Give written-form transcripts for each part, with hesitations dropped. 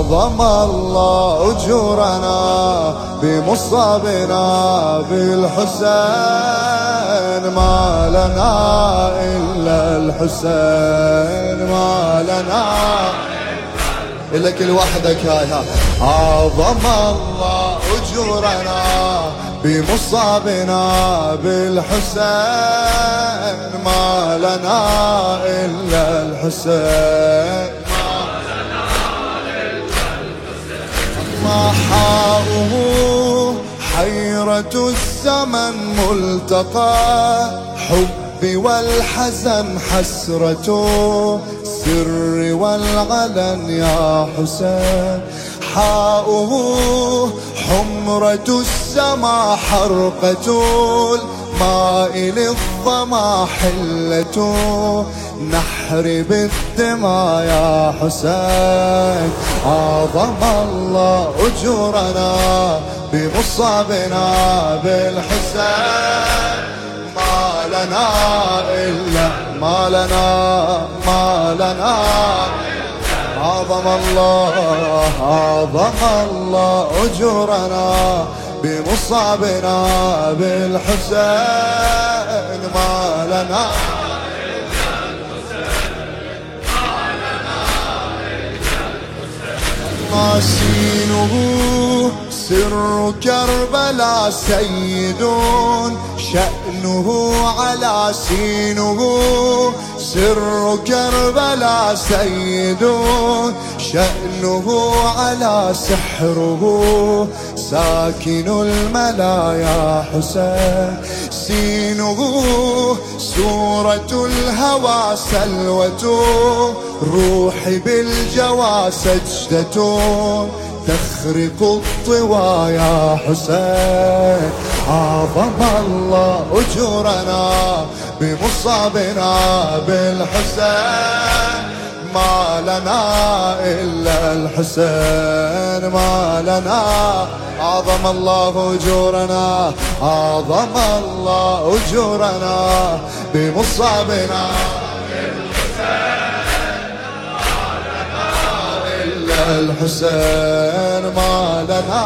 عظم الله أجورنا بمصابنا بالحسين، ما لنا إلا الحسين، ما لنا إلا كل وحدك هاي. عظم الله أجورنا بمصابنا بالحسين، ما لنا إلا الحسين، محاؤه حيرة الزمن ملتقى، حب والحزن حسرة السر والعلن يا حسين، حاؤه حمرة السما حرقة الماء للظما حلة نحر بالدماء يا حسين، عظم الله أجورنا بمصابنا بالحسين، ما لنا إلا ما لنا عظم الله أجورنا بمصابنا بالحسين، ما لنا سينه سر كربلاء سيد شأنه على سينه، سر كربلاء سيد شأنه على سحره ساكن الملا يا حسين، سينه سورة الهوى سلوة روحي بالجوى سجدة تخرق الطوى يا حسين، عظم الله أجورنا بمصابنا بالحسين، ما لنا إلا الحسين، ما لنا عظم الله أجورنا، عظم الله أجورنا بمصابنا الحسين، ما لنا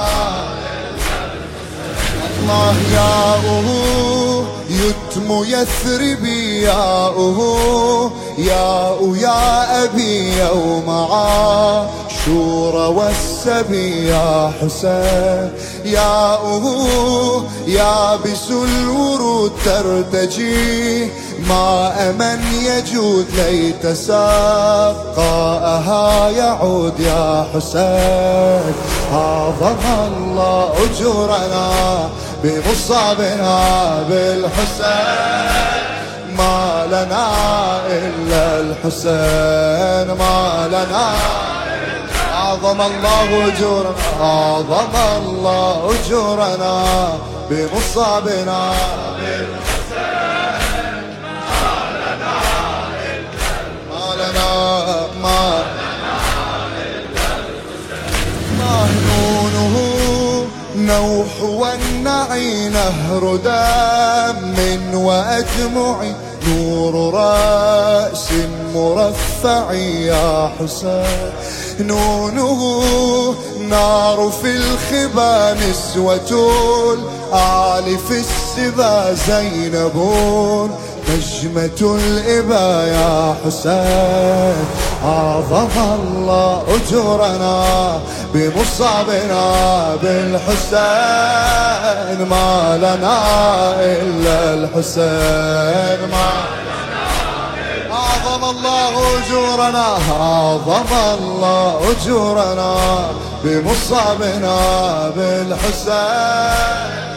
الله ياؤه يتم يثربي ياؤه ياء يا أبي يوم عاشور والسبي يا حسين، ياؤه يابس الورود ترتجي ماء من يجود ليت سقاءها يعود يا حسين، عظم الله أجورنا بمصابنا بالحسين، ما لنا إلا الحسين، ما لنا عظم الله أجورنا، عظم الله أجورنا بمصابنا بالحسين، ما لنا مهنونه نوح والنعي نهر دم وأدمع نور رأس مرفع يا حسين، نونه نار في الخبا نسوة الأعلى في السبا زينب نجمة الإبا يا حسين، عظم الله أجورنا بمصابنا بالحسين، ما لنا إلا الحسين، ما عظم الله أجورنا، عظم الله أجورنا بمصابنا بالحسين.